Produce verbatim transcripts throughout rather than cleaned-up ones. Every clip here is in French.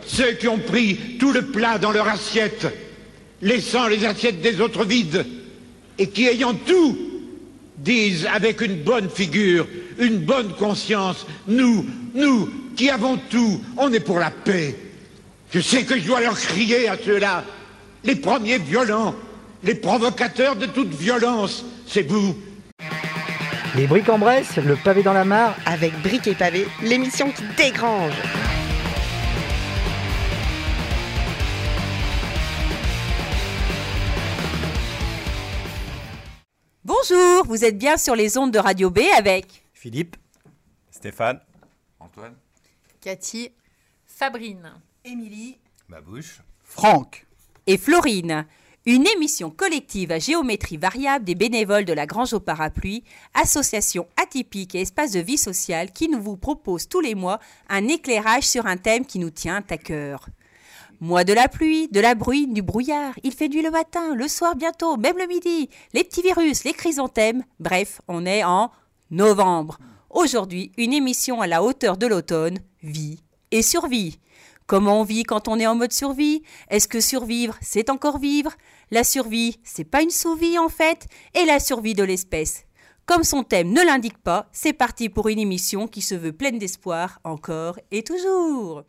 ceux qui ont pris tout le plat dans leur assiette, laissant les assiettes des autres vides, et qui, ayant tout, disent avec une bonne figure, une bonne conscience, nous, nous, qui avons tout, on est pour la paix. Je sais que je dois leur crier à ceux-là, les premiers violents, les provocateurs de toute violence, c'est vous. Les briques en Bresse, le pavé dans la mare. Avec Briques et Pavés, l'émission qui dégrange. Bonjour, vous êtes bien sur les ondes de Radio B avec Philippe, Stéphane, Antoine, Cathy, Fabrine, Émilie, Babouche, Franck et Florine. Une émission collective à géométrie variable des bénévoles de la Grange au Parapluie, association atypique et espace de vie sociale qui nous vous propose tous les mois un éclairage sur un thème qui nous tient à cœur. Mois de la pluie, de la bruine, du brouillard, il fait nuit le matin, le soir bientôt, même le midi, les petits virus, les chrysanthèmes, bref, on est en novembre. Aujourd'hui, une émission à la hauteur de l'automne, vie et survie. Comment on vit quand on est en mode survie ? Est-ce que survivre, c'est encore vivre ? La survie, c'est pas une sous-vie en fait, et la survie de l'espèce. Comme son thème ne l'indique pas, c'est parti pour une émission qui se veut pleine d'espoir, encore et toujours.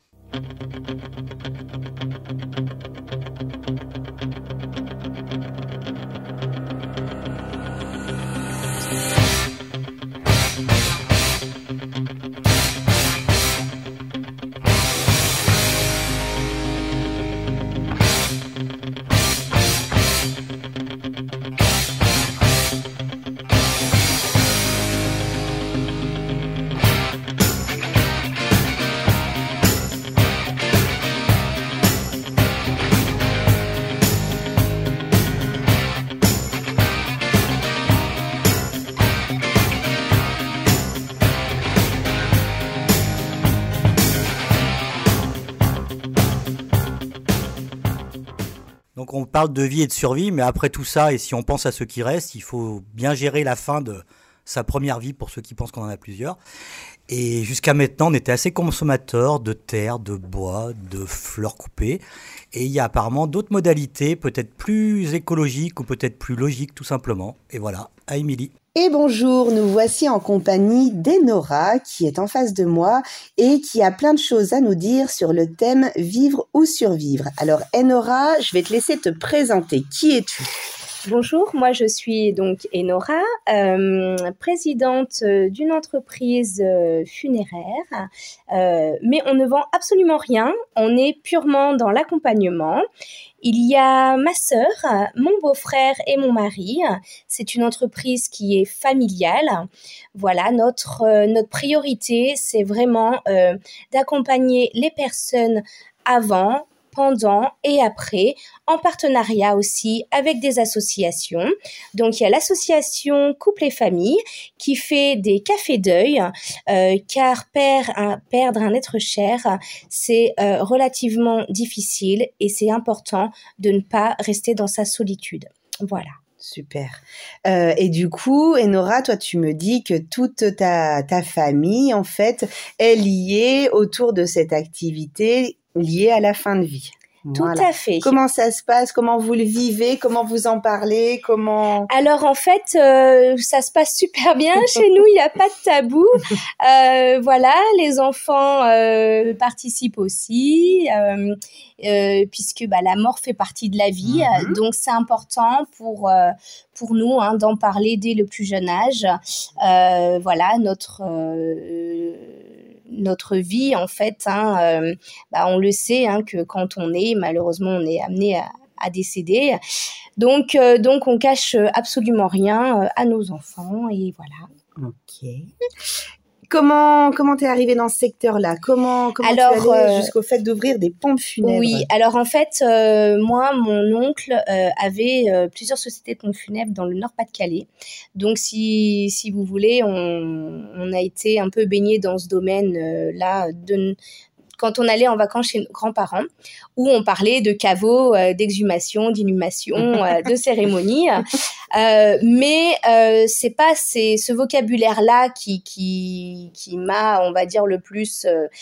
Donc on parle de vie et de survie, mais après tout ça, et si on pense à ceux qui restent, il faut bien gérer la fin de sa première vie pour ceux qui pensent qu'on en a plusieurs. Et jusqu'à maintenant, on était assez consommateurs de terre, de bois, de fleurs coupées. Et il y a apparemment d'autres modalités, peut-être plus écologiques ou peut-être plus logiques tout simplement. Et voilà, à Émilie. Et bonjour, nous voici en compagnie d'Enora qui est en face de moi et qui a plein de choses à nous dire sur le thème vivre ou survivre. Alors Enora, je vais te laisser te présenter. Qui es-tu ? Bonjour, moi je suis donc Enora, euh, présidente d'une entreprise euh, funéraire, euh, mais on ne vend absolument rien, on est purement dans l'accompagnement. Il y a ma sœur, mon beau-frère et mon mari. C'est une entreprise qui est familiale. Voilà, notre, euh, notre priorité, c'est vraiment euh, d'accompagner les personnes avant, pendant et après, en partenariat aussi avec des associations. Donc, il y a l'association Couple et Famille qui fait des cafés deuil, euh, car perdre un, perdre un être cher, c'est euh, relativement difficile et c'est important de ne pas rester dans sa solitude. Voilà. Super. Euh, et du coup, Enora, toi, tu me dis que toute ta, ta famille, en fait, est liée autour de cette activité liée à la fin de vie. Tout Voilà. à fait. Comment ça se passe ? Comment vous le vivez ? Comment vous en parlez ? Comment... Alors en fait, euh, ça se passe super bien chez nous. Il n'y a pas de tabou. Euh, voilà, les enfants euh, participent aussi, euh, euh, puisque bah, la mort fait partie de la vie. Mm-hmm. Donc c'est important pour euh, pour nous hein, d'en parler dès le plus jeune âge. Euh, voilà, notre euh, notre vie, en fait, hein, euh, bah, on le sait, hein, que quand on est, malheureusement, on est amené à, à décéder. Donc, euh, donc, on cache absolument rien euh, à nos enfants, et voilà. Ok. Comment comment t'es arrivée dans ce secteur-là ? Comment comment alors, tu es allée euh, jusqu'au fait d'ouvrir des pompes funèbres ? Oui, alors en fait, euh, moi, mon oncle euh, avait euh, plusieurs sociétés de pompes funèbres dans le Nord-Pas-de-Calais. Donc, si si vous voulez, on on a été un peu baigné dans ce domaine-là de quand on allait en vacances chez nos grands-parents, où on parlait de caveaux, euh, d'exhumation, d'inhumation, euh, de cérémonie. Euh, mais euh, c'est pas c'est ce vocabulaire-là qui qui qui m'a, on va dire, le plus euh,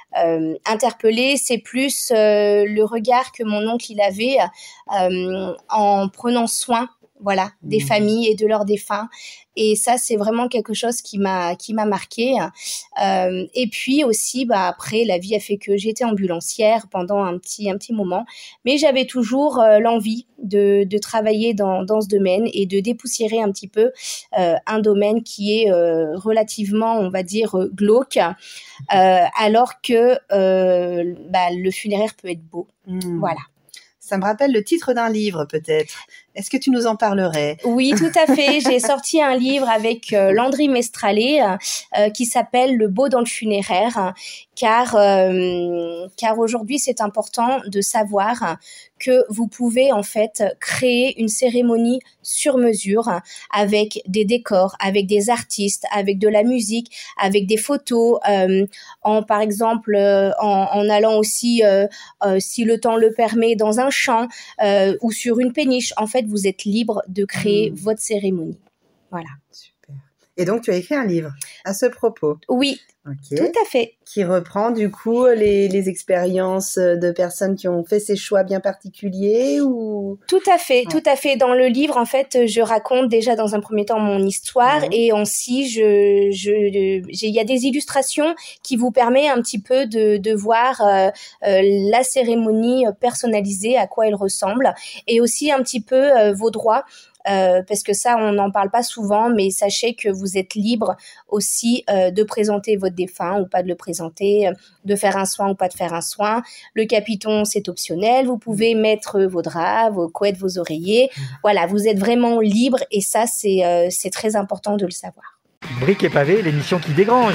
euh, interpellée, c'est plus euh, le regard que mon oncle il avait euh, en prenant soin, voilà, des mmh. familles et de leurs défunts. Et ça, c'est vraiment quelque chose qui m'a qui m'a marqué. Euh, et puis aussi, bah après, la vie a fait que j'étais ambulancière pendant un petit un petit moment, mais j'avais toujours euh, l'envie de de travailler dans dans ce domaine et de dépoussiérer un petit peu euh, un domaine qui est euh, relativement, on va dire, glauque, euh, alors que euh, bah, le funéraire peut être beau. Mmh. Voilà. Ça me rappelle le titre d'un livre, peut-être. Est-ce que tu nous en parlerais ? Oui, tout à fait. J'ai sorti un livre avec euh, Landry Mestrallet euh, qui s'appelle Le beau dans le funéraire, car euh, car aujourd'hui c'est important de savoir que vous pouvez en fait créer une cérémonie sur mesure avec des décors, avec des artistes, avec de la musique, avec des photos, euh, en par exemple euh, en, en allant aussi, euh, euh, si le temps le permet, dans un champ euh, ou sur une péniche. En fait, vous êtes libre de créer mmh. votre cérémonie. Voilà. Super. Et donc, tu as écrit un livre à ce propos. Oui, okay. Tout à fait. Qui reprend du coup les, les expériences de personnes qui ont fait ces choix bien particuliers ou... Tout à fait, ouais. tout à fait. Dans le livre, en fait, je raconte déjà dans un premier temps mon histoire mmh. et aussi, je, je, il y a des illustrations qui vous permettent un petit peu de, de voir euh, euh, la cérémonie personnalisée, à quoi elle ressemble, et aussi un petit peu euh, vos droits. Euh, parce que ça, on n'en parle pas souvent, mais sachez que vous êtes libre aussi euh, de présenter votre défunt ou pas de le présenter, de faire un soin ou pas de faire un soin. Le capiton, c'est optionnel. Vous pouvez mettre vos draps, vos couettes, vos oreillers. Voilà, vous êtes vraiment libre et ça, c'est, euh, c'est très important de le savoir. Briques et pavés, l'émission qui dégrange.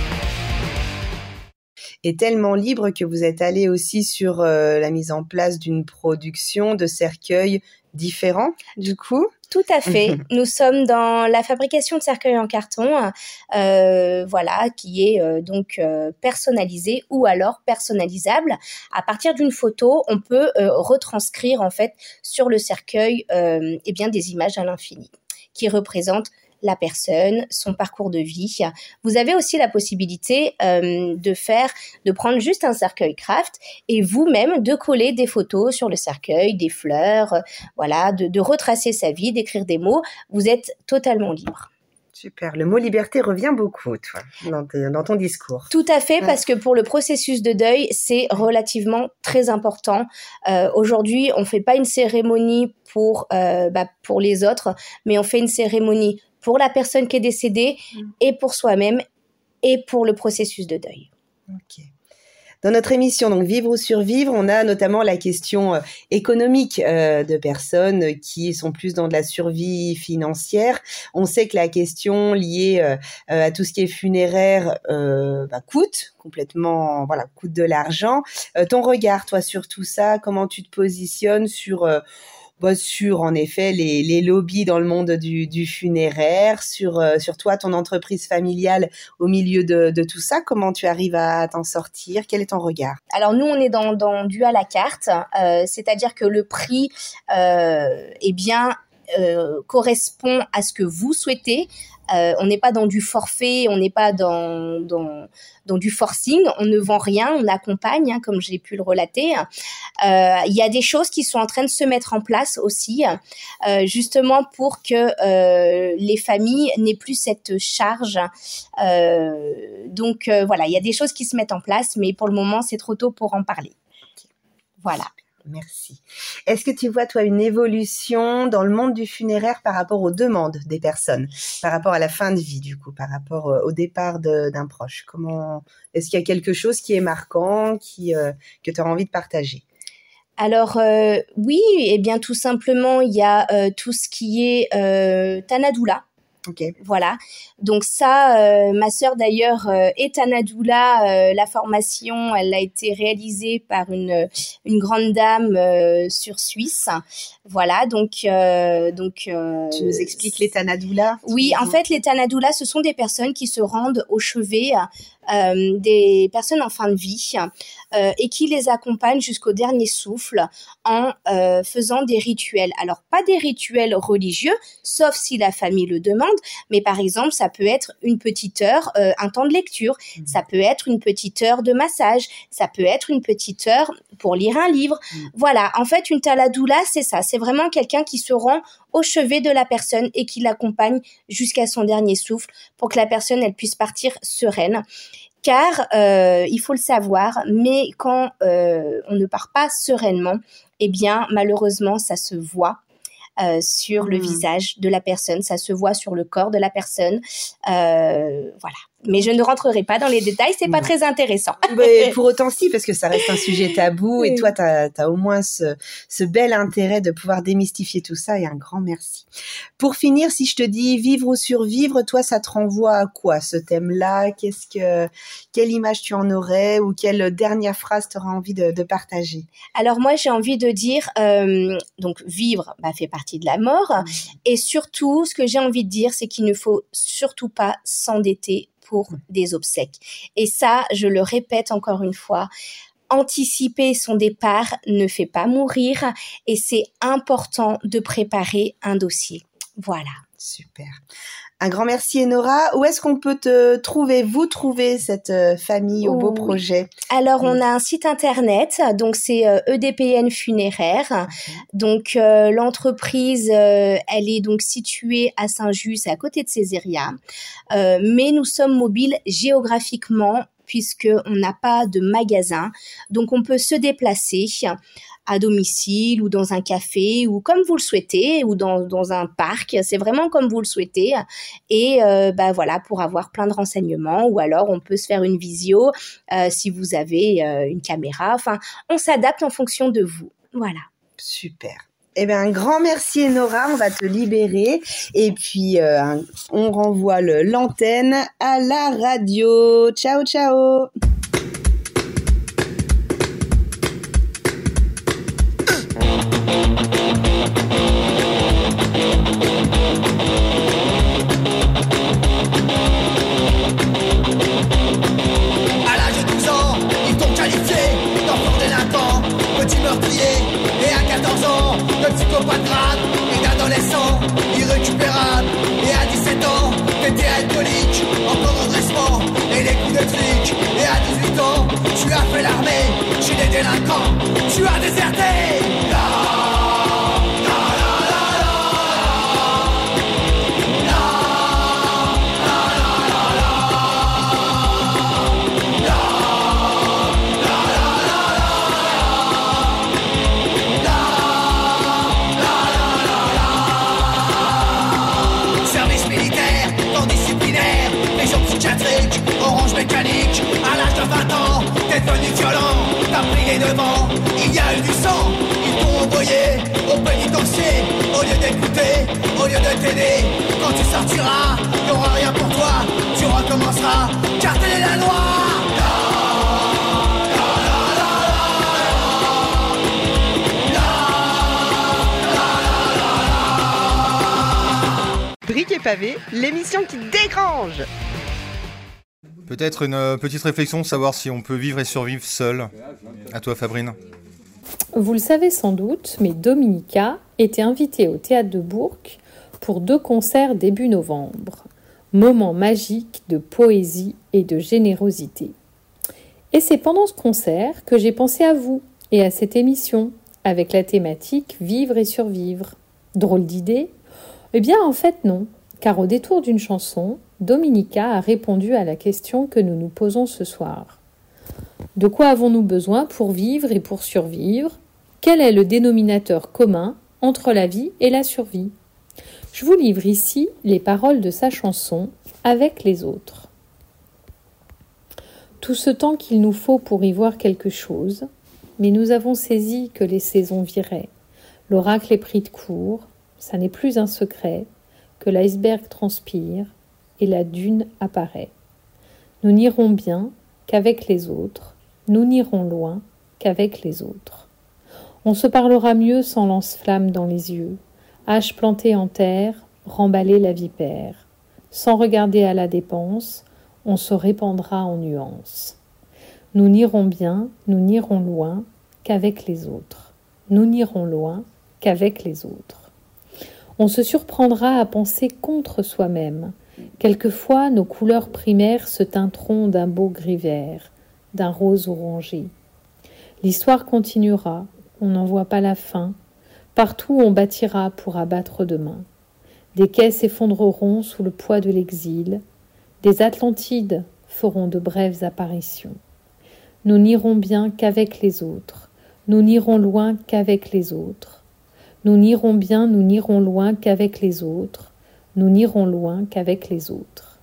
Est tellement libre que vous êtes allé aussi sur euh, la mise en place d'une production de cercueils différents, du coup. Tout à fait. Nous sommes dans la fabrication de cercueils en carton, euh, voilà, qui est euh, donc euh, personnalisé ou alors personnalisable. À partir d'une photo, on peut euh, retranscrire en fait sur le cercueil, euh, eh bien des images à l'infini qui représentent la personne, son parcours de vie. Vous avez aussi la possibilité euh, de faire, de prendre juste un cercueil craft et vous-même de coller des photos sur le cercueil, des fleurs, euh, voilà, de, de retracer sa vie, d'écrire des mots. Vous êtes totalement libre. Super. Le mot liberté revient beaucoup, toi, dans, tes, dans ton discours. Tout à fait, ouais. Parce que pour le processus de deuil, c'est relativement très important. Euh, aujourd'hui, on fait pas une cérémonie pour euh, bah, pour les autres, mais on fait une cérémonie pour la personne qui est décédée mmh. et pour soi-même et pour le processus de deuil. Ok. Dans notre émission, donc Vivre ou survivre, on a notamment la question euh, économique euh, de personnes qui sont plus dans de la survie financière. On sait que la question liée euh, à tout ce qui est funéraire euh, bah, coûte complètement, voilà, coûte de l'argent. Euh, ton regard, toi, sur tout ça, comment tu te positionnes sur euh, Bah, sur en effet les, les lobbies dans le monde du, du funéraire, sur, euh, sur toi, ton entreprise familiale au milieu de, de tout ça, comment tu arrives à t'en sortir? Quel est ton regard? Alors nous, on est dans, dans du à la carte, euh, c'est-à-dire que le prix euh, eh bien, euh, correspond à ce que vous souhaitez. Euh, on n'est pas dans du forfait, on n'est pas dans, dans, dans du forcing, on ne vend rien, on accompagne, hein, comme j'ai pu le relater. Euh, il y a des choses qui sont en train de se mettre en place aussi, euh, justement pour que euh, les familles n'aient plus cette charge. Euh, donc euh, voilà, il y a des choses qui se mettent en place, mais pour le moment, c'est trop tôt pour en parler. Voilà. Merci. Est-ce que tu vois, toi, une évolution dans le monde du funéraire par rapport aux demandes des personnes, par rapport à la fin de vie, du coup, par rapport au départ de, d'un proche? Comment, est-ce qu'il y a quelque chose qui est marquant, qui, euh, que tu as envie de partager? Alors euh, oui, eh bien tout simplement, il y a euh, tout ce qui est euh, Tanadoula. Okay. Voilà, donc ça, euh, ma sœur d'ailleurs euh, est Tanadoula. Euh, la formation, elle a été réalisée par une une grande dame euh, sur Suisse. Voilà, donc euh, donc. Euh, tu nous expliques les Tanadoula? Oui, en fait, les Tanadoula, ce sont des personnes qui se rendent au chevet euh, des personnes en fin de vie euh, et qui les accompagne jusqu'au dernier souffle en euh, faisant des rituels. Alors, pas des rituels religieux, sauf si la famille le demande, mais par exemple, ça peut être une petite heure, euh, un temps de lecture, mmh. ça peut être une petite heure de massage, ça peut être une petite heure pour lire un livre. Mmh. Voilà, en fait, une taladoula, c'est ça, c'est vraiment quelqu'un qui se rend au chevet de la personne et qui l'accompagne jusqu'à son dernier souffle pour que la personne, elle puisse partir sereine. Car, euh, il faut le savoir, mais quand euh, on ne part pas sereinement, eh bien, malheureusement, ça se voit euh, sur mmh. le visage de la personne, ça se voit sur le corps de la personne. Euh, voilà. Mais je ne rentrerai pas dans les détails, c'est pas non. très intéressant. Mais pour autant si, parce que ça reste un sujet tabou et toi, tu as au moins ce, ce bel intérêt de pouvoir démystifier tout ça et un grand merci. Pour finir, si je te dis vivre ou survivre, toi, ça te renvoie à quoi ce thème-là? Qu'est-ce que, quelle image tu en aurais ou quelle dernière phrase tu auras envie de, de partager? Alors moi, j'ai envie de dire, euh, donc vivre bah, fait partie de la mort mmh. et surtout, ce que j'ai envie de dire, c'est qu'il ne faut surtout pas s'endetter pour des obsèques. Et ça, je le répète encore une fois, anticiper son départ ne fait pas mourir et c'est important de préparer un dossier. Voilà. Super. Un grand merci Enora. Où est-ce qu'on peut te trouver, vous trouver cette famille au beau oui. projet? Alors on a un site internet, donc c'est euh, E D P N Funéraire. Okay. Donc euh, l'entreprise, euh, elle est donc située à Saint-Just, c'est à côté de Césaria. Euh, mais nous sommes mobiles géographiquement puisqu'on n'a pas de magasin, donc on peut se déplacer à domicile ou dans un café ou comme vous le souhaitez ou dans, dans un parc, c'est vraiment comme vous le souhaitez et euh, bah voilà pour avoir plein de renseignements ou alors on peut se faire une visio euh, si vous avez euh, une caméra, enfin on s'adapte en fonction de vous, voilà. Super. Eh bien, un grand merci Enora, on va te libérer et puis euh, on renvoie le, l'antenne à la radio. Ciao, ciao. À l'âge de douze ans, ils t'ont qualifié d'enfant délinquant, petit meurtrier, et à quatorze ans, de psychopathe grave et d'adolescent irrécupérable. Et à dix-sept ans, t'étais alcoolique, encore en dressement, et les coups de flic. Et à dix-huit ans, tu as fait l'armée, chez les délinquants, tu as déserté. Là, orange mécanique, à l'âge de vingt ans, t'es devenu violent, t'as pris devant, il y a eu du sang, ils t'ont envoyé au pénitencier, au lieu d'écouter, au lieu de t'aider, quand tu sortiras, y'aura rien pour toi, tu recommenceras, car telle est la loi. Briques et pavés, l'émission qui dégrange. Peut-être une euh, petite réflexion, savoir si on peut vivre et survivre seul. À toi, Fabrine. Vous le savez sans doute, mais Dominica était invitée au Théâtre de Bourg pour deux concerts début novembre. Moment magique de poésie et de générosité. Et c'est pendant ce concert que j'ai pensé à vous et à cette émission, avec la thématique « Vivre et survivre ». Drôle d'idée ? Eh bien, en fait, non, car au détour d'une chanson, Dominica a répondu à la question que nous nous posons ce soir. De quoi avons-nous besoin pour vivre et pour survivre ? Quel est le dénominateur commun entre la vie et la survie ? Je vous livre ici les paroles de sa chanson « Avec les autres ». Tout ce temps qu'il nous faut pour y voir quelque chose, mais nous avons saisi que les saisons viraient. L'oracle est pris de court, ça n'est plus un secret, que l'iceberg transpire, et la dune apparaît. Nous n'irons bien qu'avec les autres, nous n'irons loin qu'avec les autres. On se parlera mieux sans lance-flamme dans les yeux, hache plantée en terre, remballer la vipère. Sans regarder à la dépense, on se répandra en nuances. Nous n'irons bien, nous n'irons loin qu'avec les autres. Nous n'irons loin qu'avec les autres. On se surprendra à penser contre soi-même. Quelquefois, nos couleurs primaires se teinteront d'un beau gris vert, d'un rose orangé. L'histoire continuera, on n'en voit pas la fin. Partout, on bâtira pour abattre demain. Des quais s'effondreront sous le poids de l'exil. Des Atlantides feront de brèves apparitions. Nous n'irons bien qu'avec les autres. Nous n'irons loin qu'avec les autres. Nous n'irons bien, nous n'irons loin qu'avec les autres. Nous n'irons loin qu'avec les autres.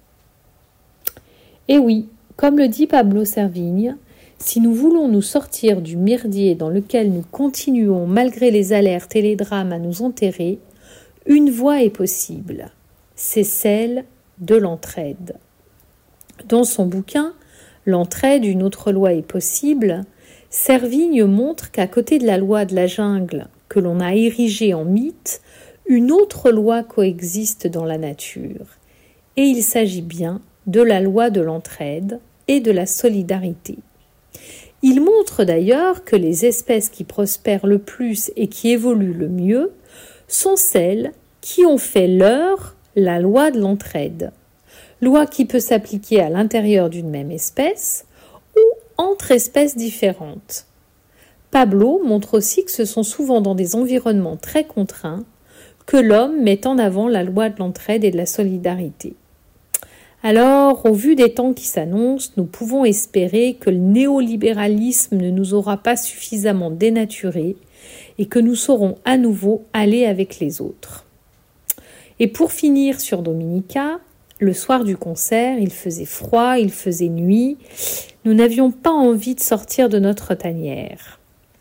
Et oui, comme le dit Pablo Servigne, si nous voulons nous sortir du merdier dans lequel nous continuons malgré les alertes et les drames à nous enterrer, une voie est possible. C'est celle de l'entraide. Dans son bouquin « L'entraide, une autre loi est possible », Servigne montre qu'à côté de la loi de la jungle que l'on a érigée en mythe, une autre loi coexiste dans la nature. Et il s'agit bien de la loi de l'entraide et de la solidarité. Il montre d'ailleurs que les espèces qui prospèrent le plus et qui évoluent le mieux sont celles qui ont fait leur la loi de l'entraide. Loi qui peut s'appliquer à l'intérieur d'une même espèce ou entre espèces différentes. Pablo montre aussi que ce sont souvent dans des environnements très contraints que l'homme met en avant la loi de l'entraide et de la solidarité. Alors, au vu des temps qui s'annoncent, nous pouvons espérer que le néolibéralisme ne nous aura pas suffisamment dénaturés et que nous saurons à nouveau aller avec les autres. Et pour finir sur Dominica, le soir du concert, il faisait froid, il faisait nuit, nous n'avions pas envie de sortir de notre tanière.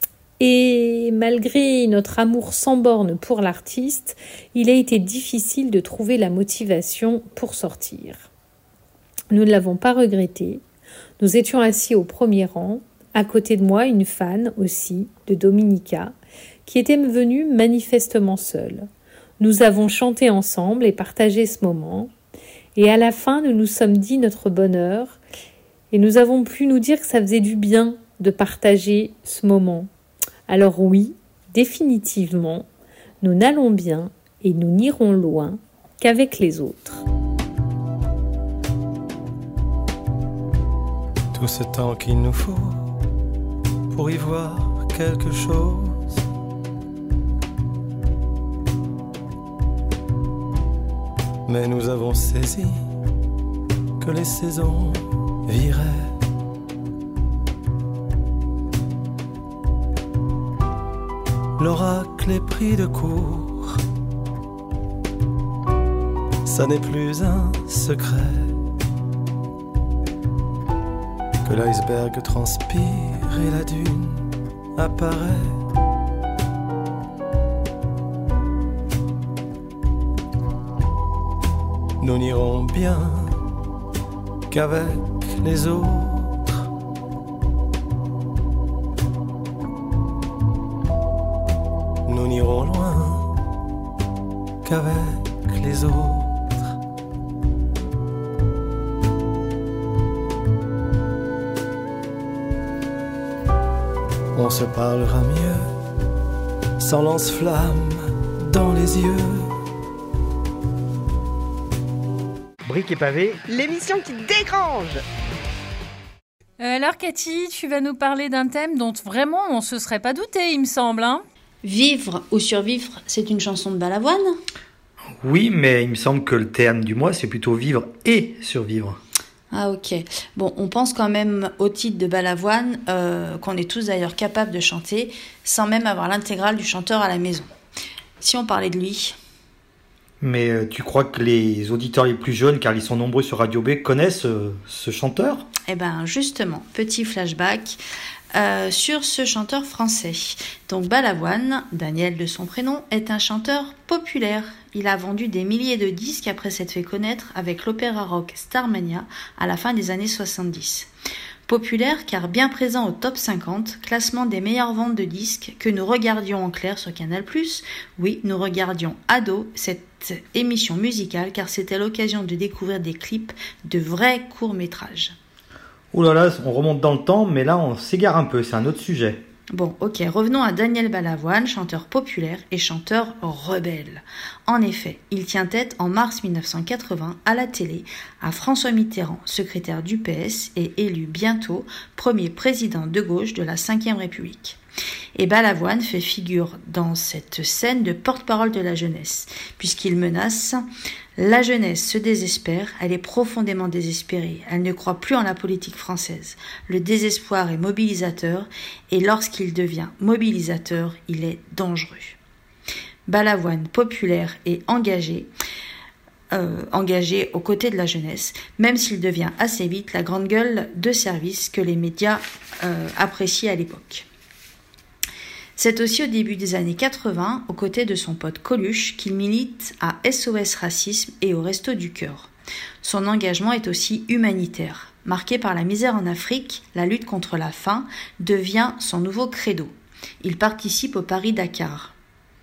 Et malgré notre amour sans borne pour l'artiste, il a été difficile de trouver la motivation pour sortir. Nous ne l'avons pas regretté. Nous étions assis au premier rang, à côté de moi une fan aussi de Dominica, qui était venue manifestement seule. Nous avons chanté ensemble et partagé ce moment. Et à la fin, nous nous sommes dit notre bonheur et nous avons pu nous dire que ça faisait du bien de partager ce moment. Alors oui, définitivement, nous n'allons bien et nous n'irons loin qu'avec les autres. Tout ce temps qu'il nous faut pour y voir quelque chose. Mais nous avons saisi que les saisons viraient. L'oracle est pris de court. Ça n'est plus un secret que l'iceberg transpire et la dune apparaît. Nous n'irons bien qu'avec les autres. Nous n'irons loin qu'avec les autres. On se parlera mieux, sans lance-flamme dans les yeux. Briques et pavés, l'émission qui dégrange. Alors Cathy, tu vas nous parler d'un thème dont vraiment on se serait pas douté, il me semble, hein ? Vivre ou survivre, c'est une chanson de Balavoine ? Oui, mais il me semble que le thème du mois, c'est plutôt vivre et survivre. Ah ok. Bon, on pense quand même au titre de Balavoine, euh, qu'on est tous d'ailleurs capables de chanter, sans même avoir l'intégrale du chanteur à la maison. Si on parlait de lui... Mais euh, tu crois que les auditeurs les plus jeunes, car ils sont nombreux sur Radio B, connaissent euh, ce chanteur ? Eh ben justement, petit flashback euh, sur ce chanteur français. Donc Balavoine, Daniel de son prénom, est un chanteur populaire. Il a vendu des milliers de disques après s'être fait connaître avec l'opéra rock Starmania à la fin des années soixante-dix. Populaire car bien présent au top cinquante, classement des meilleures ventes de disques que nous regardions en clair sur Canal plus. Oui, nous regardions ado cette cette émission musicale car c'était l'occasion de découvrir des clips de vrais courts-métrages. Ouh là là, on remonte dans le temps, mais là on s'égare un peu, c'est un autre sujet. Bon, ok, revenons à Daniel Balavoine, chanteur populaire et chanteur rebelle. En effet, il tient tête en mars mille neuf cent quatre-vingts à la télé à François Mitterrand, secrétaire du P S et élu bientôt premier président de gauche de la cinquième République. Et Balavoine fait figure dans cette scène de porte-parole de la jeunesse, puisqu'il menace « La jeunesse se désespère, elle est profondément désespérée, elle ne croit plus en la politique française. Le désespoir est mobilisateur, et lorsqu'il devient mobilisateur, il est dangereux. » Balavoine, populaire et engagé, euh, engagé aux côtés de la jeunesse, même s'il devient assez vite la grande gueule de service que les médias euh, apprécient à l'époque. C'est aussi au début des années quatre-vingts, aux côtés de son pote Coluche, qu'il milite à S O S Racisme et au Resto du Cœur. Son engagement est aussi humanitaire. Marqué par la misère en Afrique, la lutte contre la faim devient son nouveau credo. Il participe au Paris-Dakar.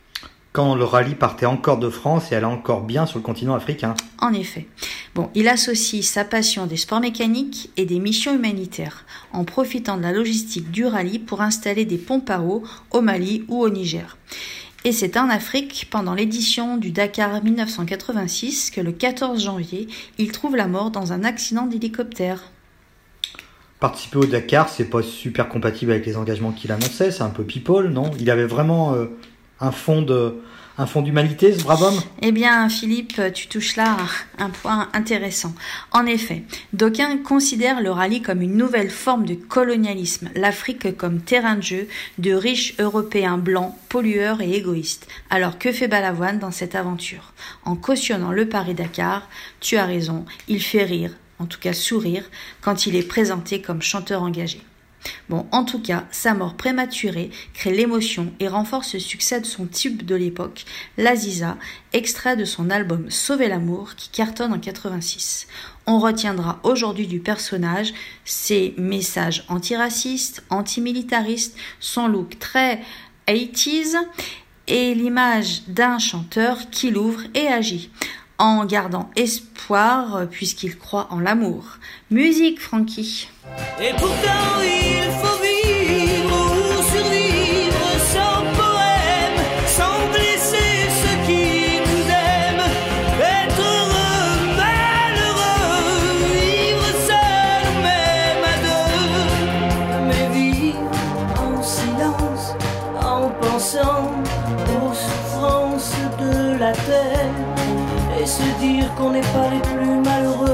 Quand le rallye partait encore de France et allait encore bien sur le continent africain. En effet. Bon, il associe sa passion des sports mécaniques et des missions humanitaires, en profitant de la logistique du rallye pour installer des pompes à eau au Mali ou au Niger. Et c'est en Afrique, pendant l'édition du Dakar mille neuf cent quatre-vingt-six, que le quatorze janvier, il trouve la mort dans un accident d'hélicoptère. Participer au Dakar, c'est pas super compatible avec les engagements qu'il annonçait, c'est un peu people, non ? Il avait vraiment euh, un fond de... Un fond d'humanité, ce brave homme ? Eh bien, Philippe, tu touches là un point intéressant. En effet, d'aucuns considèrent le rallye comme une nouvelle forme de colonialisme, l'Afrique comme terrain de jeu de riches Européens blancs, pollueurs et égoïstes. Alors que fait Balavoine dans cette aventure ? En cautionnant le Paris-Dakar, tu as raison, il fait rire, en tout cas sourire, quand il est présenté comme chanteur engagé. Bon, en tout cas, sa mort prématurée crée l'émotion et renforce le succès de son tube de l'époque, l'Aziza, extrait de son album Sauver l'amour qui cartonne en quatre-vingt-six. On retiendra aujourd'hui du personnage ses messages antiracistes, antimilitaristes, son look très eighties et l'image d'un chanteur qui l'ouvre et agit, en gardant espoir puisqu'il croit en l'amour. Musique, Francky. Et pourtant il faut vivre ou survivre sans poème, sans blesser ceux qui nous aiment, être heureux, malheureux, vivre seul ou même à deux, mais vivre en silence, en pensant aux souffrances de la terre, et se dire qu'on n'est pas les plus malheureux.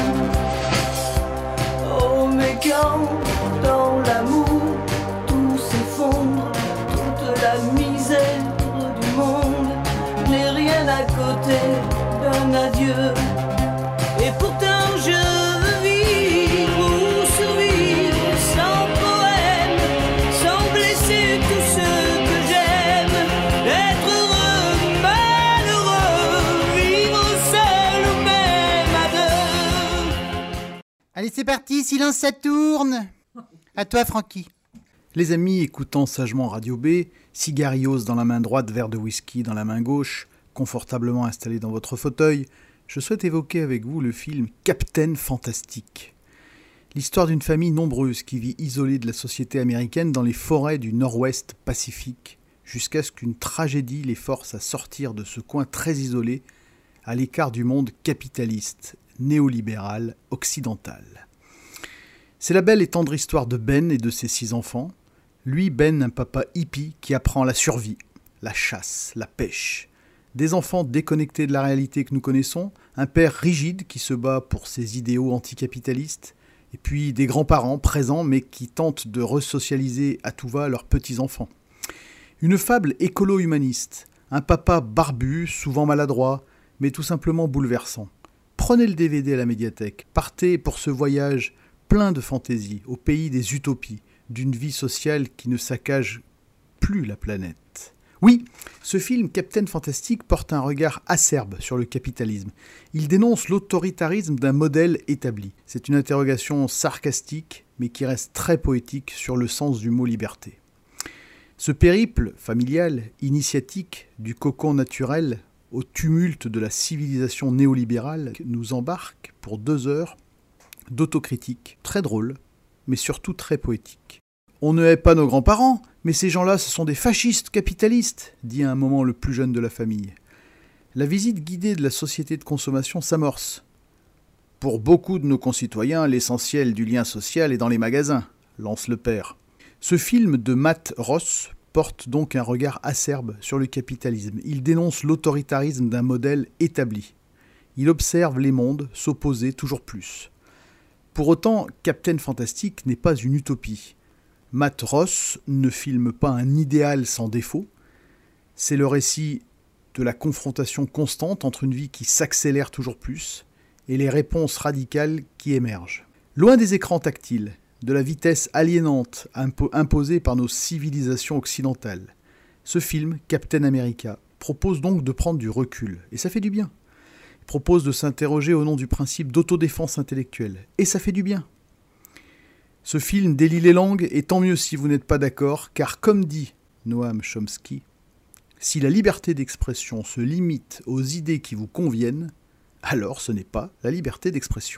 Quand dans l'amour tout s'effondre, toute la misère du monde n'est rien à côté d'un adieu. Et pourtant je veux vivre ou survivre sans poème, sans blesser tous ceux que j'aime, être heureux, malheureux, vivre seul ou même à deux. Allez, c'est parti, silence, ça tourne. À toi, Francky. Les amis, écoutant sagement Radio B, cigarillos dans la main droite, verre de whisky dans la main gauche, confortablement installé dans votre fauteuil, je souhaite évoquer avec vous le film Captain Fantastic. L'histoire d'une famille nombreuse qui vit isolée de la société américaine dans les forêts du nord-ouest pacifique, jusqu'à ce qu'une tragédie les force à sortir de ce coin très isolé, à l'écart du monde capitaliste, néolibéral, occidental. C'est la belle et tendre histoire de Ben et de ses six enfants. Lui, Ben, un papa hippie qui apprend la survie, la chasse, la pêche. Des enfants déconnectés de la réalité que nous connaissons, un père rigide qui se bat pour ses idéaux anticapitalistes, et puis des grands-parents présents mais qui tentent de resocialiser à tout va leurs petits-enfants. Une fable écolo-humaniste, un papa barbu, souvent maladroit, mais tout simplement bouleversant. Prenez le D V D à la médiathèque, partez pour ce voyage plein de fantaisie, au pays des utopies, d'une vie sociale qui ne saccage plus la planète. Oui, ce film Captain Fantastic porte un regard acerbe sur le capitalisme. Il dénonce l'autoritarisme d'un modèle établi. C'est une interrogation sarcastique, mais qui reste très poétique sur le sens du mot liberté. Ce périple familial, initiatique, du cocon naturel au tumulte de la civilisation néolibérale, nous embarque pour deux heures d'autocritique, très drôle, mais surtout très poétique. On ne hait pas nos grands-parents, mais ces gens-là, ce sont des fascistes capitalistes, dit à un moment le plus jeune de la famille. La visite guidée de la société de consommation s'amorce. Pour beaucoup de nos concitoyens, l'essentiel du lien social est dans les magasins, lance le père. Ce film de Matt Ross porte donc un regard acerbe sur le capitalisme. Il dénonce l'autoritarisme d'un modèle établi. Il observe les mondes s'opposer toujours plus. Pour autant, Captain Fantastic n'est pas une utopie. Matt Ross ne filme pas un idéal sans défaut. C'est le récit de la confrontation constante entre une vie qui s'accélère toujours plus et les réponses radicales qui émergent. Loin des écrans tactiles, de la vitesse aliénante impo- imposée par nos civilisations occidentales, ce film, Captain America, propose donc de prendre du recul, et ça fait du bien. Il propose de s'interroger au nom du principe d'autodéfense intellectuelle, et ça fait du bien. Ce film délie les langues, et tant mieux si vous n'êtes pas d'accord, car comme dit Noam Chomsky, si la liberté d'expression se limite aux idées qui vous conviennent, alors ce n'est pas la liberté d'expression.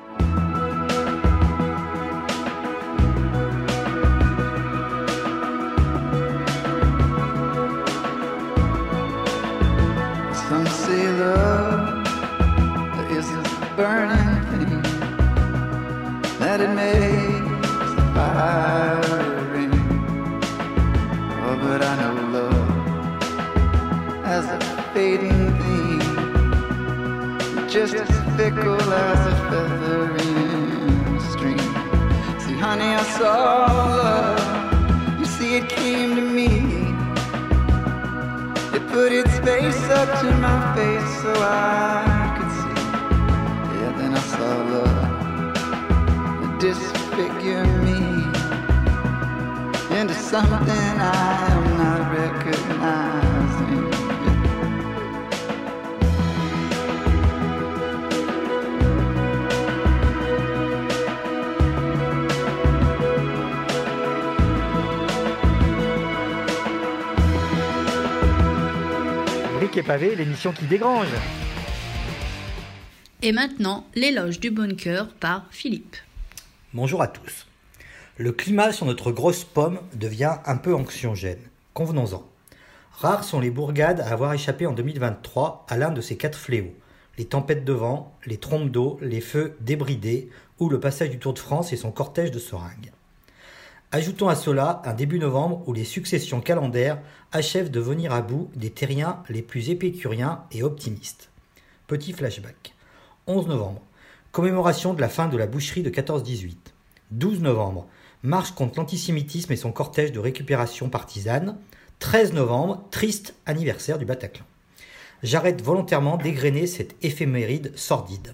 Some say love is a burning thing, that it makes the fire ring. Oh, but I know love as a fading thing, just as fickle as a feather in a stream. See, honey, I saw love, you see, it came to me. It put its face up to my face so I could see. Yeah, then I saw love disfigure me into something I am not recognizing. Brick et pavé, l'émission qui dégrange. Et maintenant, l'éloge du bunker par Philippe. Bonjour à tous. Le climat sur notre grosse pomme devient un peu anxiogène. Convenons-en. Rares sont les bourgades à avoir échappé en deux mille vingt-trois à l'un de ces quatre fléaux. Les tempêtes de vent, les trompes d'eau, les feux débridés ou le passage du Tour de France et son cortège de seringues. Ajoutons à cela un début novembre où les successions calendaires achèvent de venir à bout des terriens les plus épicuriens et optimistes. Petit flashback. onze novembre. Commémoration de la fin de la boucherie de quatorze dix-huit. douze novembre. Marche contre l'antisémitisme et son cortège de récupération partisane. treize novembre. Triste anniversaire du Bataclan. J'arrête volontairement d'égrener cette éphéméride sordide.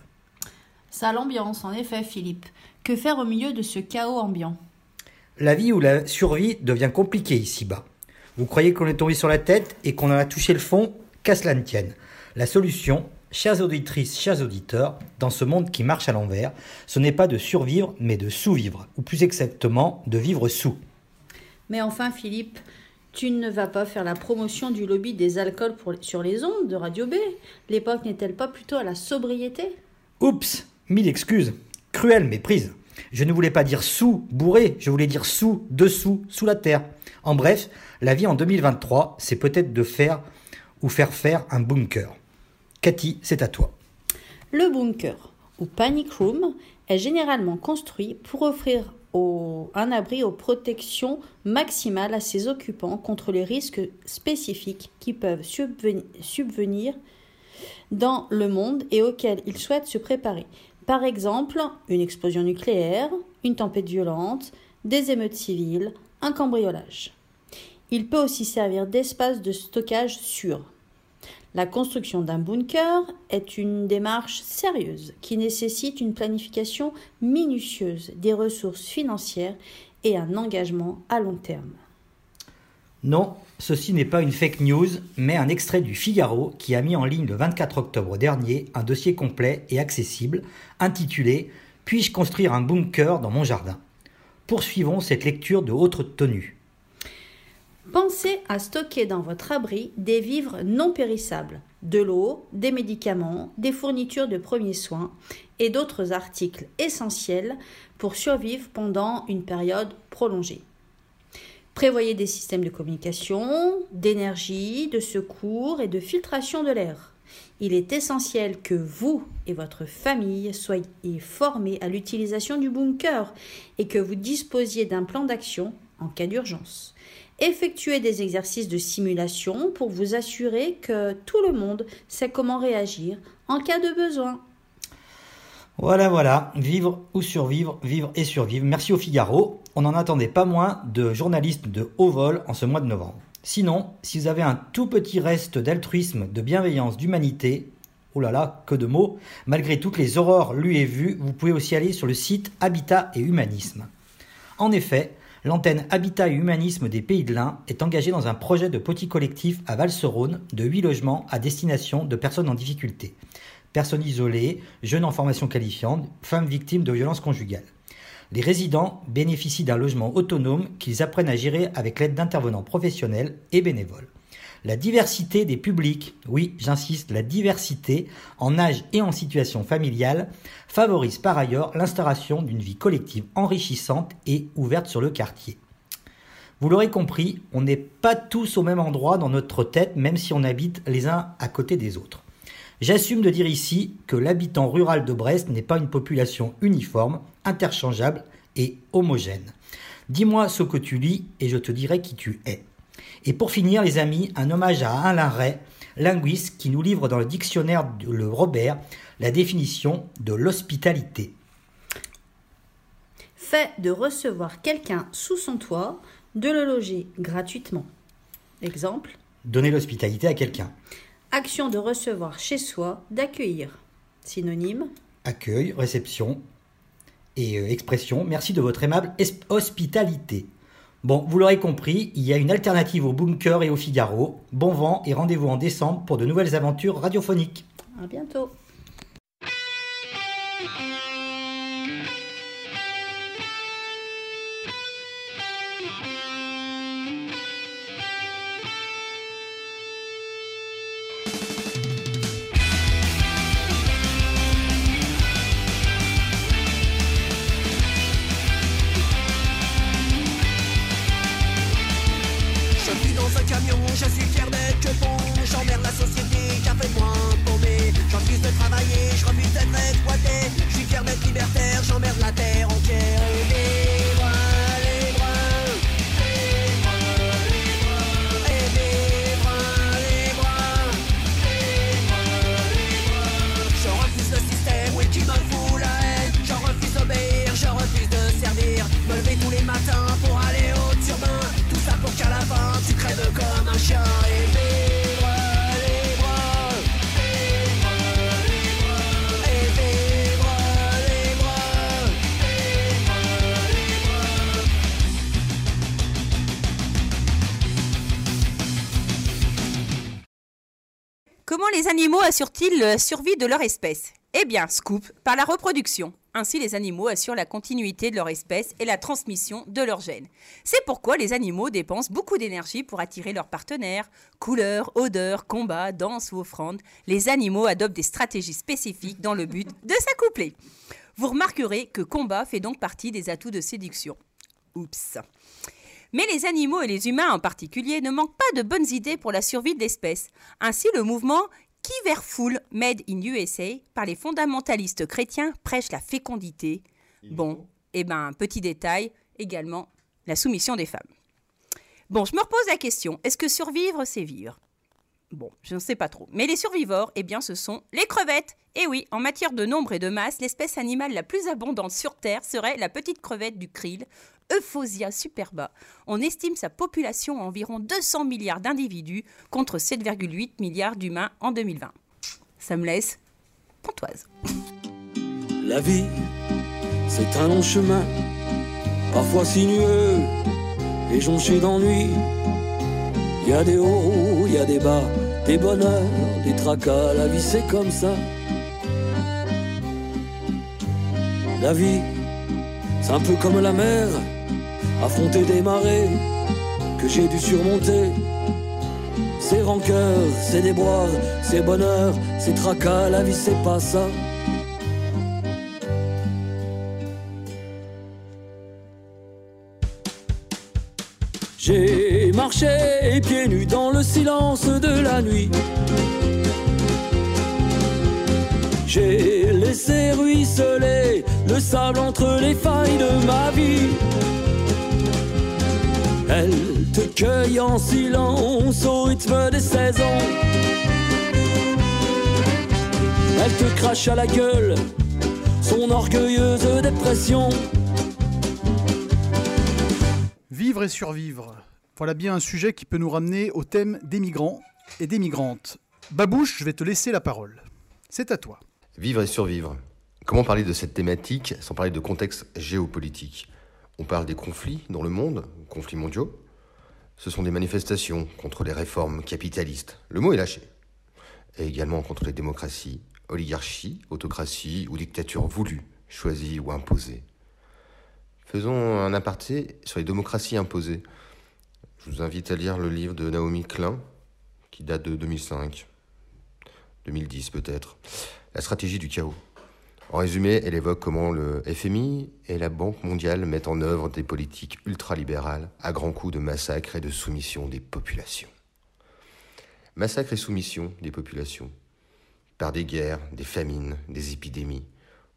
Ça l'ambiance, en effet, Philippe. Que faire au milieu de ce chaos ambiant ? La vie ou la survie devient compliquée ici-bas. Vous croyez qu'on est tombé sur la tête et qu'on en a touché le fond ? Qu'à cela ne tienne. La solution, chères auditrices, chers auditeurs, dans ce monde qui marche à l'envers, ce n'est pas de survivre, mais de sous-vivre, ou plus exactement, de vivre sous. Mais enfin, Philippe, tu ne vas pas faire la promotion du lobby des alcools pour, sur les ondes de Radio B. L'époque n'est-elle pas plutôt à la sobriété ? Oups, mille excuses. Cruelle méprise. Je ne voulais pas dire sous, bourré, je voulais dire sous, dessous, sous la terre. En bref, la vie en deux mille vingt-trois, c'est peut-être de faire ou faire faire un bunker. Cathy, c'est à toi. Le bunker, ou panic room, est généralement construit pour offrir au, un abri aux protections maximales à ses occupants contre les risques spécifiques qui peuvent subvenir, subvenir dans le monde et auxquels ils souhaitent se préparer. Par exemple, une explosion nucléaire, une tempête violente, des émeutes civiles, un cambriolage. Il peut aussi servir d'espace de stockage sûr. La construction d'un bunker est une démarche sérieuse qui nécessite une planification minutieuse, des ressources financières et un engagement à long terme. Non, ceci n'est pas une fake news, mais un extrait du Figaro qui a mis en ligne le vingt-quatre octobre dernier un dossier complet et accessible intitulé « Puis-je construire un bunker dans mon jardin ?» Poursuivons cette lecture de haute tenue. Pensez à stocker dans votre abri des vivres non périssables, de l'eau, des médicaments, des fournitures de premiers soins et d'autres articles essentiels pour survivre pendant une période prolongée. Prévoyez des systèmes de communication, d'énergie, de secours et de filtration de l'air. Il est essentiel que vous et votre famille soyez formés à l'utilisation du bunker et que vous disposiez d'un plan d'action en cas d'urgence. Effectuez des exercices de simulation pour vous assurer que tout le monde sait comment réagir en cas de besoin. Voilà, voilà, vivre ou survivre, vivre et survivre. Merci au Figaro. On n'en attendait pas moins de journalistes de haut vol en ce mois de novembre. Sinon, si vous avez un tout petit reste d'altruisme, de bienveillance, d'humanité, oh là là, que de mots, malgré toutes les horreurs lues et vues, vous pouvez aussi aller sur le site Habitat et Humanisme. En effet, l'antenne Habitat et Humanisme des Pays de l'Ain est engagée dans un projet de petit collectif à Val-Serône de huit logements à destination de personnes en difficulté. Personnes isolées, jeunes en formation qualifiante, femmes victimes de violences conjugales. Les résidents bénéficient d'un logement autonome qu'ils apprennent à gérer avec l'aide d'intervenants professionnels et bénévoles. La diversité des publics, oui, j'insiste, la diversité en âge et en situation familiale favorise par ailleurs l'instauration d'une vie collective enrichissante et ouverte sur le quartier. Vous l'aurez compris, on n'est pas tous au même endroit dans notre tête, même si on habite les uns à côté des autres. J'assume de dire ici que l'habitant rural de Brest n'est pas une population uniforme, interchangeable et homogène. Dis-moi ce que tu lis et je te dirai qui tu es. Et pour finir, les amis, un hommage à Alain Ray, linguiste qui nous livre dans le dictionnaire de Le Robert la définition de l'hospitalité. Fait de recevoir quelqu'un sous son toit, de le loger gratuitement. Exemple. Donner l'hospitalité à quelqu'un. Action de recevoir chez soi, d'accueillir. Synonyme. Accueil, réception et euh, expression. Merci de votre aimable hospitalité. Bon, vous l'aurez compris, il y a une alternative au bunker et au Figaro. Bon vent et rendez-vous en décembre pour de nouvelles aventures radiophoniques. À bientôt. Je suis fier d'être que bon, j'emmerde la société qui a fait de moi un paumé. Je refuse de travailler, je refuse d'être exploité. Je suis fier d'être libertaire, j'emmerde la terre entière. Et libre, libre, libre, libre. Et libre, libre, libre, libre. Je refuse le système, oui, qui me fout la haine. Je refuse d'obéir, je refuse de servir. Me lever tous les matins pour aller au turbin. Tout ça pour qu'à la fin tu crèves comme un chien. Et libre, libre, libre, libre. Et libre, libre, libre, libre. Comment les animaux assurent-ils la survie de leur espèce ? Eh bien, scoop, par la reproduction. Ainsi, les animaux assurent la continuité de leur espèce et la transmission de leurs gènes. C'est pourquoi les animaux dépensent beaucoup d'énergie pour attirer leurs partenaires. Couleurs, odeurs, combats, danses ou offrandes, les animaux adoptent des stratégies spécifiques dans le but de s'accoupler. Vous remarquerez que combat fait donc partie des atouts de séduction. Oups. Mais les animaux et les humains en particulier ne manquent pas de bonnes idées pour la survie de l'espèce. Ainsi, le mouvement Kiverful Made in U S A par les fondamentalistes chrétiens prêche la fécondité. Bon, et ben petit détail, également la soumission des femmes. Bon, je me repose la question, est-ce que survivre, c'est vivre ? Bon, je ne sais pas trop. Mais les survivors, eh bien ce sont les crevettes. Et oui, en matière de nombre et de masse, l'espèce animale la plus abondante sur Terre serait la petite crevette du krill, Euphosia superba. On estime sa population à environ deux cents milliards d'individus contre sept virgule huit milliards d'humains en deux mille vingt. Ça me laisse pantoise. La vie, c'est un long chemin, parfois sinueux et jonché d'ennui. Il y a des hauts, il y a des bas, des bonheurs, des tracas, la vie c'est comme ça. La vie, c'est un peu comme la mer, affronter des marées que j'ai dû surmonter. c'est rancœur, c'est déboire, c'est bonheur, c'est tracas, la vie c'est pas ça. J'ai marché pieds nus dans le silence de la nuit. J'ai laissé ruisseler le sable entre les failles de ma vie. Elle te cueille en silence au rythme des saisons. Elle te crache à la gueule son orgueilleuse dépression. Vivre et survivre. Voilà bien un sujet qui peut nous ramener au thème des migrants et des migrantes. Babouche, je vais te laisser la parole. C'est à toi. Vivre et survivre. Comment parler de cette thématique sans parler de contexte géopolitique ? On parle des conflits dans le monde, conflits mondiaux. Ce sont des manifestations contre les réformes capitalistes. Le mot est lâché. Et également contre les démocraties, oligarchies, autocraties ou dictatures voulues, choisies ou imposées. Faisons un aparté sur les démocraties imposées. Je vous invite à lire le livre de Naomi Klein, qui date de deux mille cinq, deux mille dix peut-être, La stratégie du chaos. En résumé, elle évoque comment le F M I et la Banque mondiale mettent en œuvre des politiques ultralibérales à grands coups de massacre et de soumission des populations. Massacre et soumission des populations, par des guerres, des famines, des épidémies. Pourquoi ?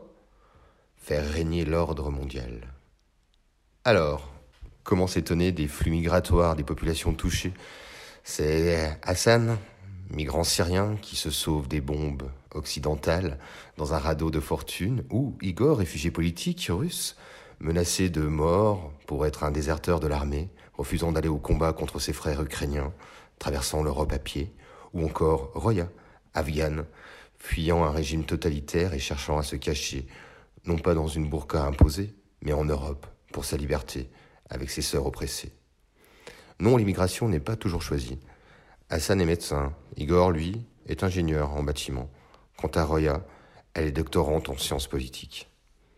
Faire régner l'ordre mondial. Alors, comment s'étonner des flux migratoires des populations touchées ? C'est Hassan, migrant syrien qui se sauve des bombes occidentales dans un radeau de fortune, ou Igor, réfugié politique russe, menacé de mort pour être un déserteur de l'armée, refusant d'aller au combat contre ses frères ukrainiens, traversant l'Europe à pied, ou encore Roya, afghane, fuyant un régime totalitaire et cherchant à se cacher, non pas dans une burqa imposée, mais en Europe, pour sa liberté, avec ses sœurs oppressées. Non, l'immigration n'est pas toujours choisie. Hassan est médecin, Igor, lui, est ingénieur en bâtiment. Quant à Roya, elle est doctorante en sciences politiques.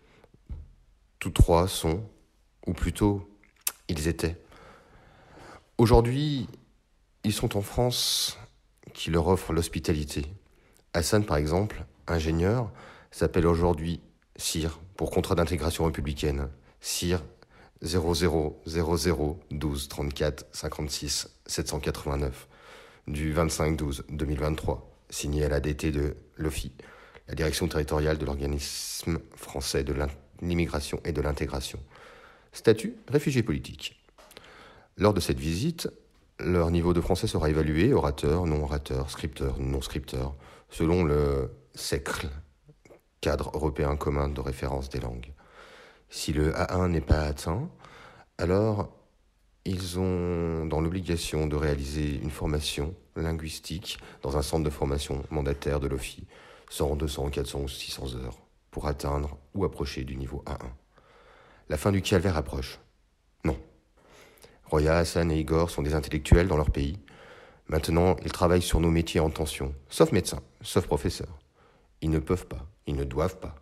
Tous trois sont, ou plutôt, ils étaient. Aujourd'hui, ils sont en France, qui leur offre l'hospitalité. Hassan, par exemple, ingénieur, s'appelle aujourd'hui C I R, pour contrat d'intégration républicaine. C I R zéro zéro zéro zéro douze trente-quatre cinquante-six sept cent quatre-vingt-neuf du vingt-cinq douze deux mille vingt-trois, signé à la D T de l'O F I, la direction territoriale de l'organisme français de l'immigration et de l'intégration. Statut réfugié politique. Lors de cette visite, leur niveau de français sera évalué, orateur, non-orateur, scripteur, non-scripteur, selon le C E C R L, cadre européen commun de référence des langues. Si le A un n'est pas atteint, alors ils ont dans l'obligation de réaliser une formation linguistique dans un centre de formation mandataire de l'O F I, cent, deux cents, quatre cents ou six cents heures, pour atteindre ou approcher du niveau A un. La fin du calvaire approche. Non. Roya, Hassan et Igor sont des intellectuels dans leur pays. Maintenant, ils travaillent sur nos métiers en tension, sauf médecins, sauf professeurs. Ils ne peuvent pas, ils ne doivent pas.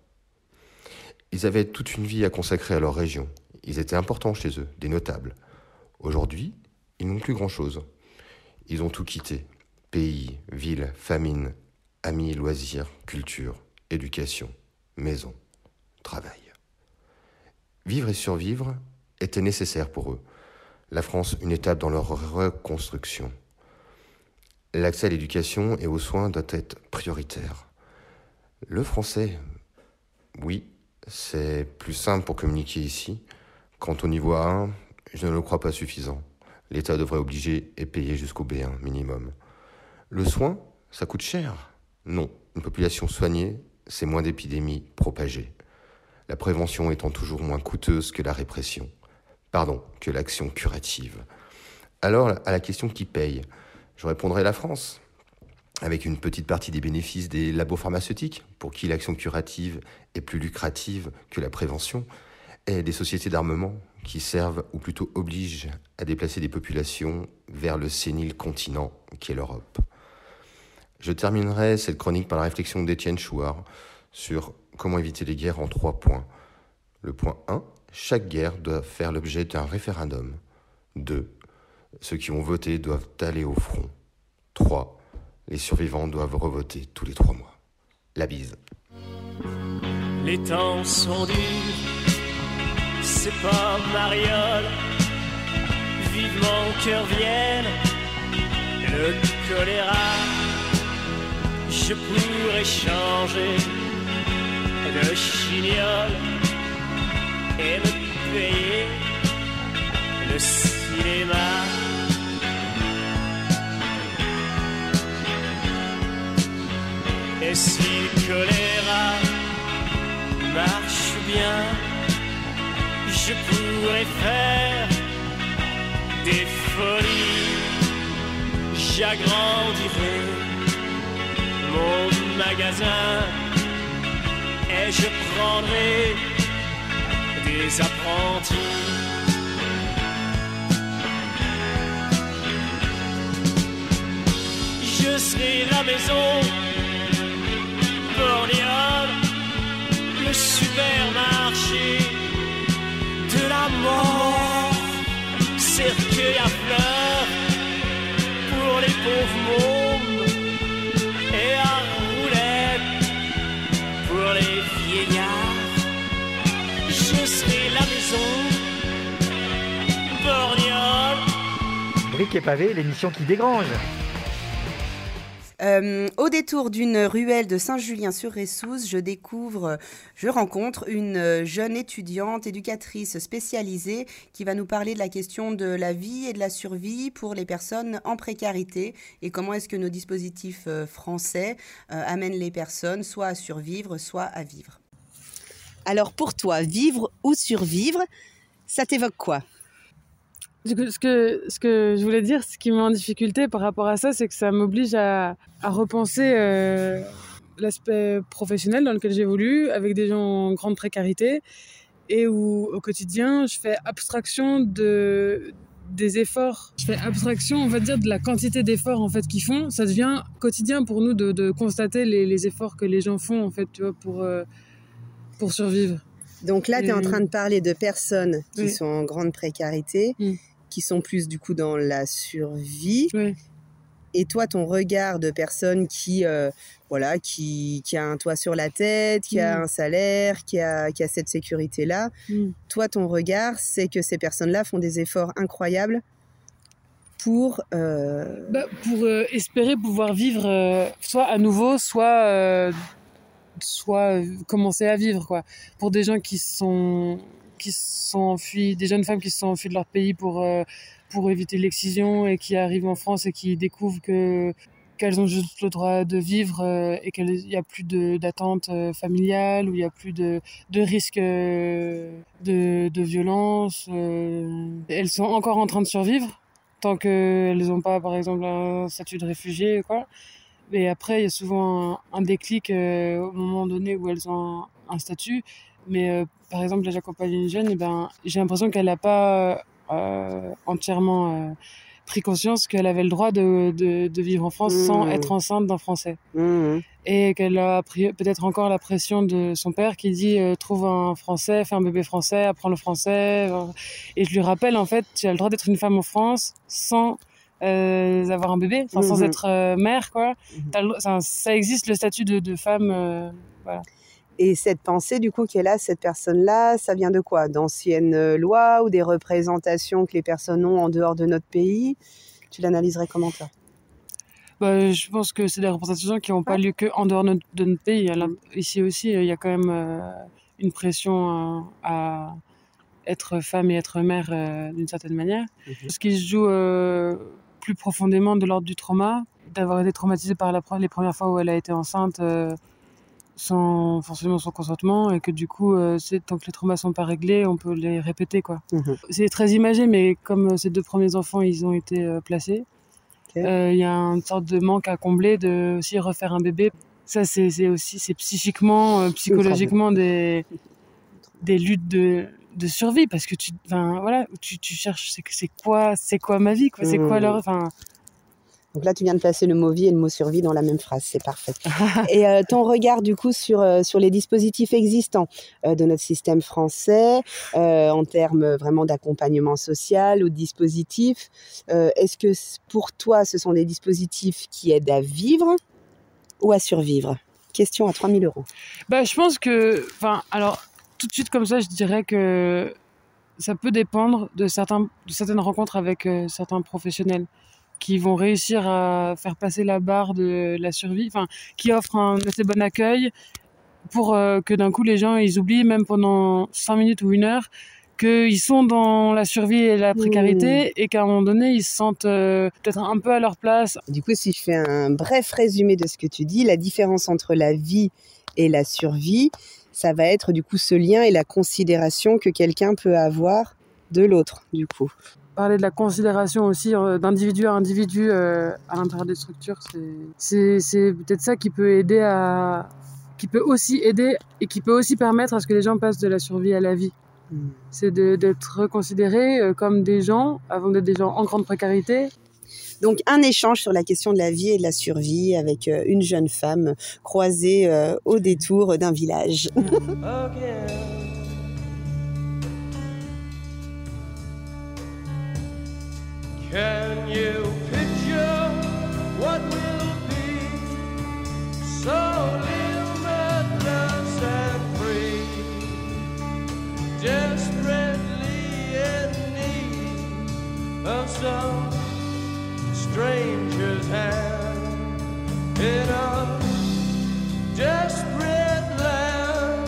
Ils avaient toute une vie à consacrer à leur région. Ils étaient importants chez eux, des notables. Aujourd'hui, ils n'ont plus grand-chose. Ils ont tout quitté. Pays, ville, famine, amis, loisirs, culture, éducation, maison, travail. Vivre et survivre était nécessaire pour eux. La France, une étape dans leur reconstruction. L'accès à l'éducation et aux soins doit être prioritaire. Le français, oui, c'est plus simple pour communiquer ici. Quant au niveau A un, je ne le crois pas suffisant. L'État devrait obliger et payer jusqu'au B un minimum. Le soin, ça coûte cher. Non, une population soignée, c'est moins d'épidémies propagées. La prévention étant toujours moins coûteuse que la répression. Pardon, que l'action curative. Alors, à la question qui paye, je répondrai la France, avec une petite partie des bénéfices des labos pharmaceutiques, pour qui l'action curative est plus lucrative que la prévention, et des sociétés d'armement qui servent, ou plutôt obligent, à déplacer des populations vers le sénile continent qu'est l'Europe. Je terminerai cette chronique par la réflexion d'Étienne Chouard sur comment éviter les guerres en trois points. Le point un, chaque guerre doit faire l'objet d'un référendum. deux, ceux qui ont voté doivent aller au front. trois. Les survivants doivent revoter tous les trois mois. La bise. Les temps sont durs, c'est pas mariole. Vivement que revienne le choléra. Je pourrais changer de chignole et me payer le cinéma. Et si le choléra marche bien, je pourrais faire des folies. J'agrandirai mon magasin et je prendrai des apprentis. Je serai la maison borgnole, le supermarché de la mort, cercueil à fleurs pour les pauvres mômes et à roulette pour les vieillards. Je serai la maison borgnole. Briques et pavés, l'émission qui dégrange. Euh, au détour d'une ruelle de Saint-Julien-sur-Ressousse, je découvre, je rencontre une jeune étudiante éducatrice spécialisée qui va nous parler de la question de la vie et de la survie pour les personnes en précarité et comment est-ce que nos dispositifs euh, français euh, amènent les personnes soit à survivre, soit à vivre. Alors pour toi, vivre ou survivre, ça t'évoque quoi ? Du coup, ce que, ce que je voulais dire, ce qui me met en difficulté par rapport à ça, c'est que ça m'oblige à, à repenser euh, l'aspect professionnel dans lequel j'évolue, avec des gens en grande précarité, et où au quotidien, je fais abstraction de, des efforts. Je fais abstraction, on va dire, de la quantité d'efforts en fait, qu'ils font. Ça devient quotidien pour nous de, de constater les, les efforts que les gens font en fait, tu vois, pour, euh, pour survivre. Donc là, tu es en train de parler de personnes qui oui. sont en grande précarité, mm. qui sont plus du coup dans la survie. Oui. Et toi, ton regard de personne qui, euh, voilà, qui, qui a un toit sur la tête, qui mm. a un salaire, qui a, qui a cette sécurité-là, mm. toi, ton regard, c'est que ces personnes-là font des efforts incroyables pour... Euh... Bah, pour euh, espérer pouvoir vivre euh, soit à nouveau, soit... Euh, soit euh, commencer à vivre, quoi. Pour des gens qui sont... qui se sont enfuis, des jeunes femmes qui se sont enfuies de leur pays pour, euh, pour éviter l'excision et qui arrivent en France et qui découvrent que, qu'elles ont juste le droit de vivre euh, et qu'il n'y a plus de, d'attente euh, familiale, où il n'y a plus de, de risque euh, de, de violence. Euh. Elles sont encore en train de survivre tant qu'elles n'ont pas, par exemple, un statut de réfugié, quoi. Et après, il y a souvent un, un déclic euh, au moment donné où elles ont un, un statut. Mais euh, par exemple, là, j'accompagne une jeune, et ben, j'ai l'impression qu'elle n'a pas euh, entièrement euh, pris conscience qu'elle avait le droit de, de, de vivre en France mmh. sans être enceinte d'un Français. Mmh. Et qu'elle a pris peut-être encore la pression de son père qui dit euh, trouve un Français, fais un bébé français, apprends le français. Et je lui rappelle, en fait, tu as le droit d'être une femme en France sans euh, avoir un bébé, enfin, mmh. sans être euh, mère, quoi. Mmh. Ça, ça existe, le statut de, de femme, euh, voilà. Et cette pensée, du coup, qu'elle a, cette personne-là, ça vient de quoi ? D'anciennes lois ou des représentations que les personnes ont en dehors de notre pays ? Tu l'analyserais comment, toi ? Bah, je pense que c'est des représentations qui n'ont pas lieu qu'en dehors de notre, de notre pays. Alors, ici aussi, il y a quand même euh, une pression euh, à être femme et être mère euh, d'une certaine manière. Mm-hmm. Ce qui se joue euh, plus profondément de l'ordre du trauma, d'avoir été traumatisée par la, les premières fois où elle a été enceinte, euh, sans forcément son consentement, et que du coup euh, c'est, tant que les traumas sont pas réglés, on peut les répéter, quoi. Mmh. C'est très imagé, mais comme euh, ces deux premiers enfants ils ont été euh, placés, il okay. euh, y a une sorte de manque à combler, de aussi refaire un bébé. Ça c'est, c'est aussi c'est psychiquement euh, psychologiquement des des luttes de de survie, parce que tu enfin voilà tu tu cherches c'est c'est quoi c'est quoi ma vie, quoi, c'est mmh. quoi leur enfin Donc là, tu viens de placer le mot vie et le mot survie dans la même phrase, c'est parfait. Et euh, ton regard du coup sur, euh, sur les dispositifs existants euh, de notre système français, euh, en termes vraiment d'accompagnement social ou de dispositifs, euh, est-ce que pour toi, ce sont des dispositifs qui aident à vivre ou à survivre? Question à trois mille euros. Bah, je pense que, enfin, alors, tout de suite comme ça, je dirais que ça peut dépendre de, certains, de certaines rencontres avec euh, certains professionnels qui vont réussir à faire passer la barre de la survie, enfin, qui offrent un assez bon accueil pour euh, que d'un coup les gens ils oublient même pendant cinq minutes ou une heure qu'ils sont dans la survie et la précarité mmh. et qu'à un moment donné ils se sentent euh, peut-être un peu à leur place. Du coup, si je fais un bref résumé de ce que tu dis, la différence entre la vie et la survie, ça va être du coup ce lien et la considération que quelqu'un peut avoir de l'autre, du coup. Parler de la considération aussi euh, d'individu à individu euh, à l'intérieur des structures, c'est, c'est, c'est peut-être ça qui peut aider à, qui peut aussi aider et qui peut aussi permettre à ce que les gens passent de la survie à la vie. Mmh. C'est de, d'être reconsidérés euh, comme des gens avant d'être des gens en grande précarité. Donc un échange sur la question de la vie et de la survie avec euh, une jeune femme croisée euh, au détour d'un village. Can you picture what will be so limitless and free, desperately in need of some stranger's hand in a desperate land?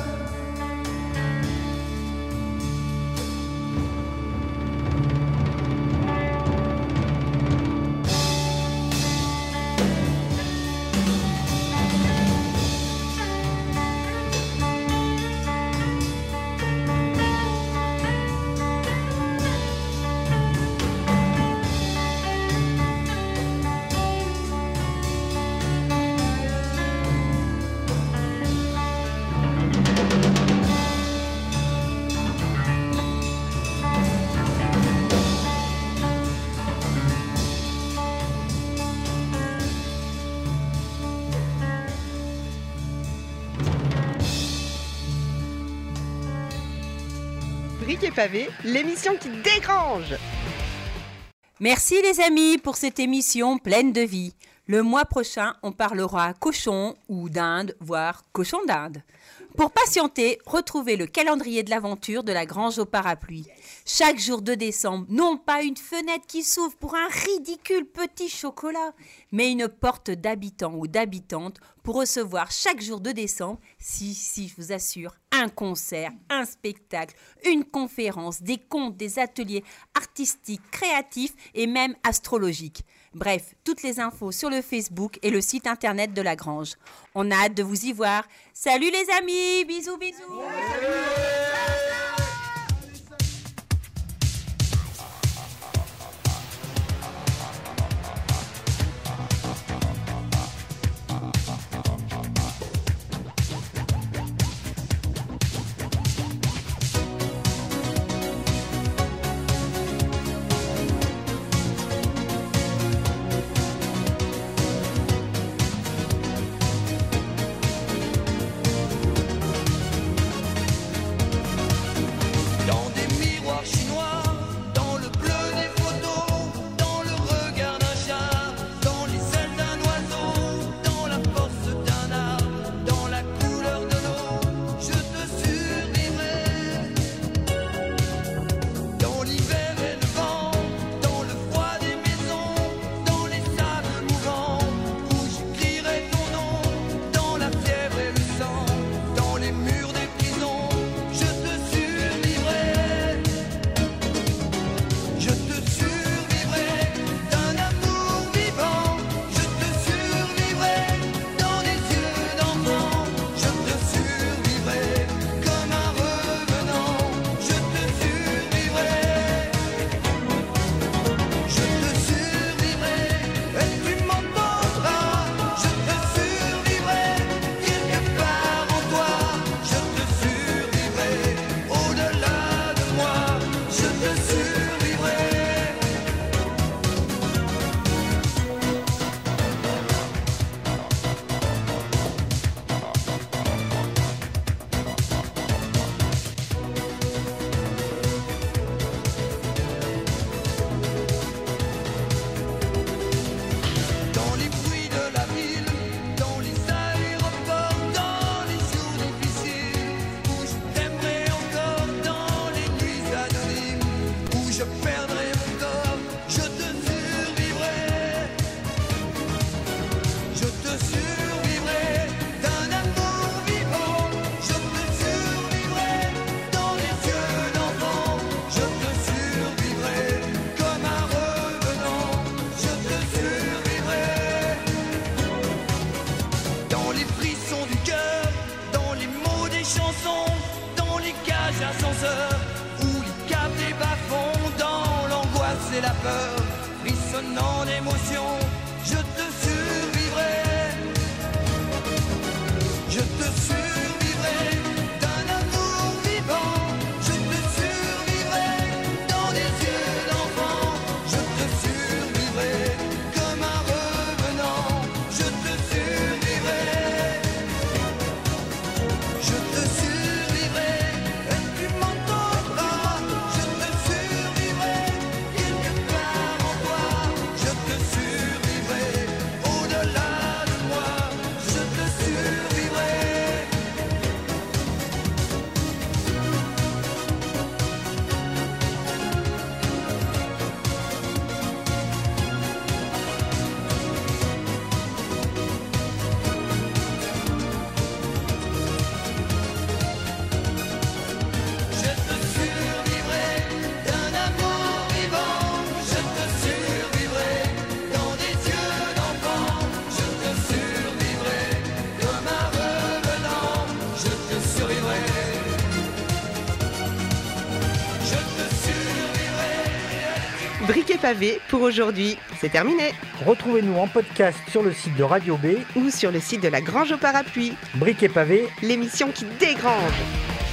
Briques et pavés, l'émission qui dégrange. Merci les amis pour cette émission pleine de vie. Le mois prochain, on parlera cochon ou dinde, voire cochon d'Inde. Pour patienter, retrouvez le calendrier de l'aventure de la Grange au Parapluie. Chaque jour de décembre, non pas une fenêtre qui s'ouvre pour un ridicule petit chocolat, mais une porte d'habitants ou d'habitantes pour recevoir chaque jour de décembre, si, si, je vous assure, un concert, un spectacle, une conférence, des contes, des ateliers artistiques, créatifs et même astrologiques. Bref, toutes les infos sur le Facebook et le site internet de la Grange. On a hâte de vous y voir. Salut les amis, bisous bisous. te survivrai. Dans les frissons du cœur, dans les mots des chansons, dans les cages ascenseurs, où les câbles des bas-fonds, dans l'angoisse et la peur, frissonnant d'émotion, je te survivrai. Je te survivrai d'un amour vivant. Je te survivrai dans des yeux d'enfant. Je te survivrai comme un revenant. Je te survivrai. Je te survivrai et tu m'entendras. Je te survivrai quelque part en toi. Je te survivrai au-delà de moi. Je te survivrai. Je te survivrai d'un amour vivant. Je te survivrai dans des yeux d'enfant. Je te survivrai comme un revenant. Je te survivrai. Je te survivrai. Briquet pavé pour aujourd'hui, c'est terminé. Retrouvez-nous en podcast sur le site de Radio B ou sur le site de la Grange au Parapluie. Briquet pavé, l'émission qui dégrange.